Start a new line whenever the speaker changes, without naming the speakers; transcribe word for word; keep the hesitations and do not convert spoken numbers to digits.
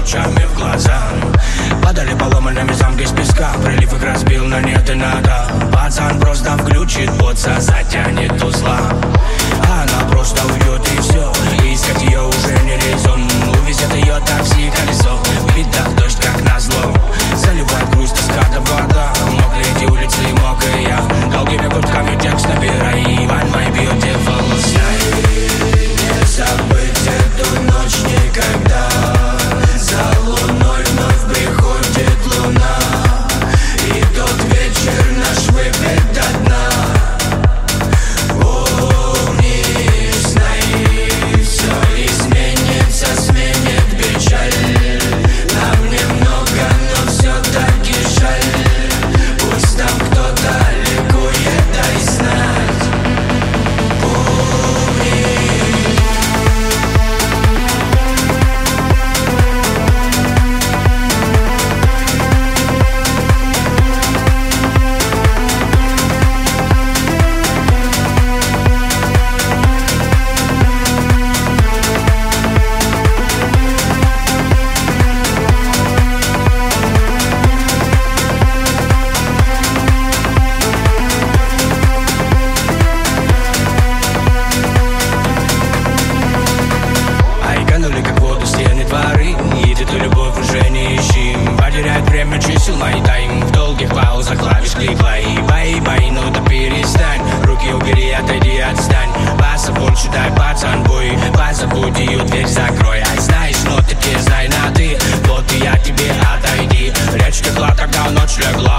ночами в глаза. Падали поломанными замки из песка, прилив их разбил на нет и надо. Пацан просто включит боца, затянет узла, а она просто уйдет и все. Искать ее уже не резон, увезет ее такси колесо. Беда, дождь как назло, заливает грусть из ската вода. Мокрые эти улицы, мог и я, долгими гудками текст набирай. One my beautiful night. Не забыть эту ночь никогда. За луной вновь приходит луна, и тот вечер наш выпит до дна. Помни, знай, все изменится, сменит печаль. Нам немного, но все-таки жаль. Пусть там кто-то ликует, дай знать. Помни. Чисел мой тайм, в долгих паузах клавиш кликай. Бай-бай, ну да перестань, руки убери, отойди, отстань. Баса больше дай, пацан, бой, позабудь ее, дверь закрой. Ай, знаешь, но ты знай на ты, вот и я тебе отойди. Речь текла, когда ночь легла.